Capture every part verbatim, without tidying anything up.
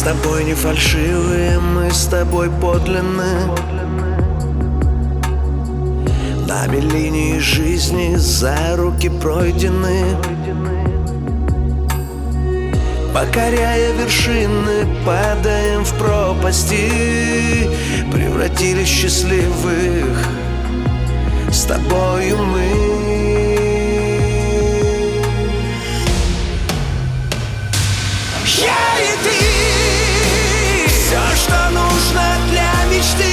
тобой не фальшивые, мы с тобой подлинны. Нами линии жизни за руки пройдены. Покоряя вершины, падаем в пропасти. Превратились в счастливых с тобою мы. Я и ты, все, что нужно для мечты.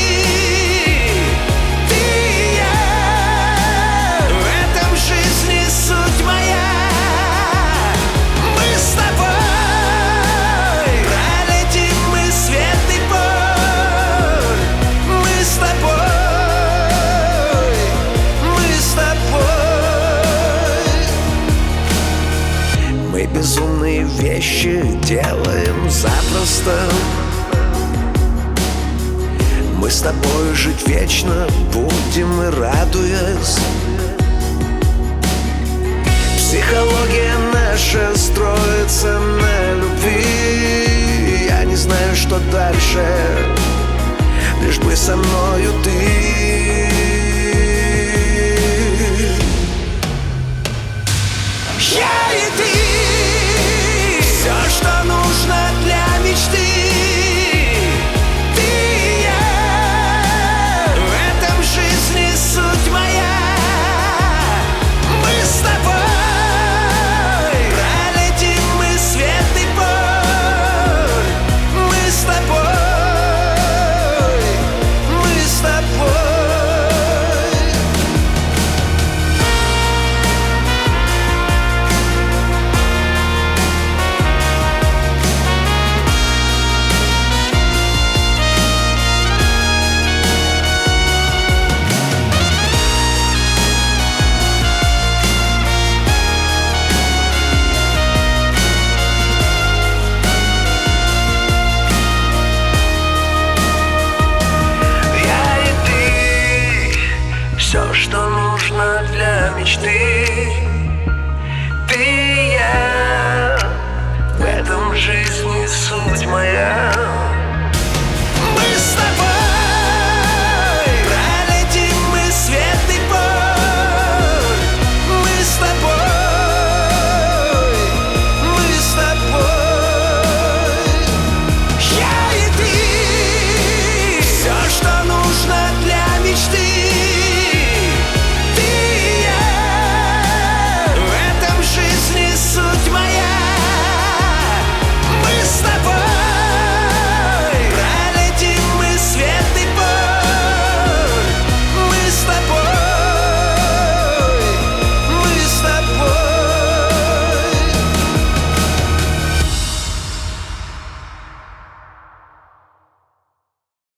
Ты и я, в этом жизни суть моя. Мы с тобой пролетим мы светлый путь. Мы с тобой, мы с тобой. Мы безумные вещи делаем запросто. Мы с тобой жить вечно будем и радуясь. Психология наша строится на любви. Я не знаю, что дальше, лишь бы со мною ты. Я и ты, все, что нужно для мечты. Ты и я, в этом жизни суть моя. Мы с тобой пролетим мы светлый путь. Мы с тобой, мы с тобой. Все, что нужно для мечты. Ты и я, в этом жизни суть моя.